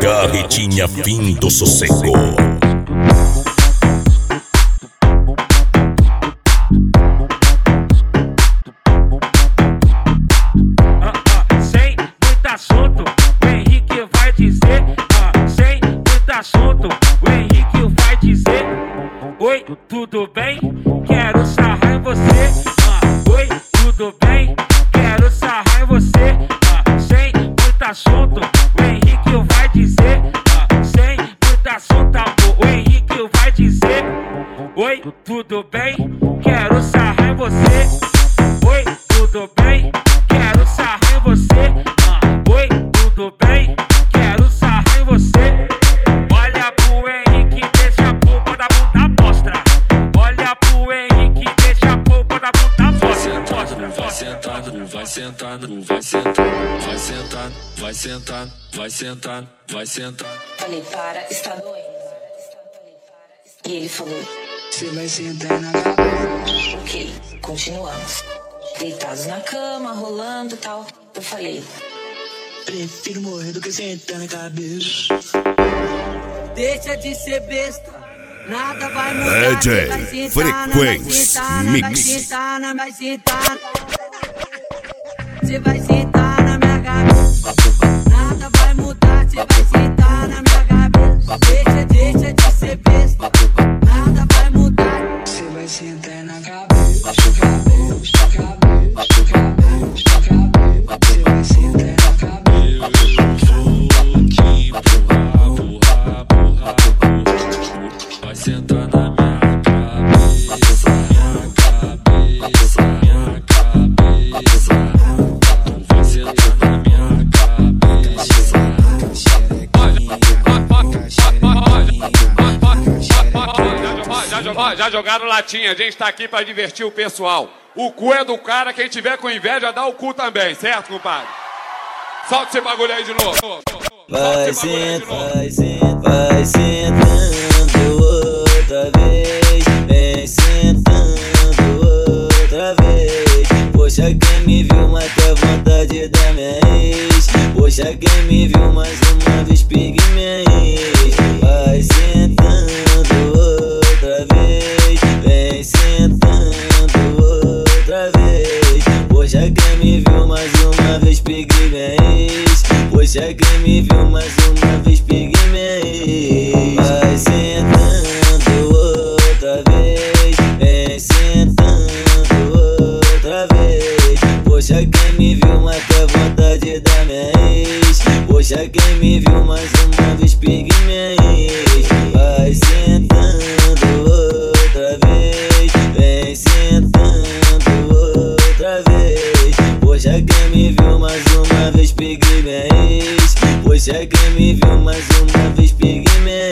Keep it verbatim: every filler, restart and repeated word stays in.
Carretinha fim do sossego. Sem muito assunto, o Henrique vai dizer. Ah, sem muito assunto, o Henrique vai dizer. Oi, tudo bem? Quero sarrar em você. Ah, oi, tudo bem? Quero sarrar em você. Ah, sem muito assunto, o Henrique vai dizer. Ah, sem muito assunto, amor, o Henrique vai dizer. Oi, tudo bem? Quero sarrar em você. Oi, tudo bem? Quero sarrar em você. Ah, oi, tudo bem? Quero sarrar em você. Olha pro Henrique, deixa a polpa da bunda mostra. Olha pro Henrique, deixa a polpa da bunda mostra. Vai sentando, vai sentando, vai sentando, vai sentando, vai sentando, vai sentando, vai sentando. Falei, para, está doendo. E ele falou, você vai sentar na cabeça. ok, continuamos. Deitados na cama, rolando e tal. Eu falei, prefiro morrer do que sentar na cabeça. Deixa de ser besta, nada vai mudar. D J Vai sentar, Frequenz vai Mix. Vai sentar, não vai sentar. Você vai sentar na minha cabeça. Nada vai mudar, você vai sentar na minha cabeça. Deixa, deixa de ser besta, nada vai mudar. Você vai sentar na cabeça, cabeça, cabeça, cabeça, cabeça. Você vai sentar na cabeça. Vai sentar na minha cabeça, minha cabeça, minha cabeça. Vai sentar na minha cabeça. Já, já jogaram latinha, a gente tá aqui pra divertir o pessoal. O cu é do cara, quem tiver com inveja dá o cu também, certo, compadre? Solta esse bagulho aí de novo. Vai sentando, vai sentando, vai sentando outra vez. Vem sentando outra vez. Poxa, quem me viu mata a vontade da minha ex. Poxa, quem me viu mais uma vez pegue minha ex. Vai sentando outra vez. Vem sentando outra vez. Poxa, quem me viu mais uma vez pegue minha ex. Poxa, quem me viu mais uma vez pegue minha ex. Vai sentando outra vez. Vem sentando outra vez. Poxa, quem me viu mata a vontade da minha ex. Poxa, quem me viu mais uma vez pegue minha ex. Vai sentando outra vez. Vem sentando outra vez. Poxa, quem me viu mais uma vez pegue minha ex. Poxa, quem me viu mais uma vez pegue minha ex.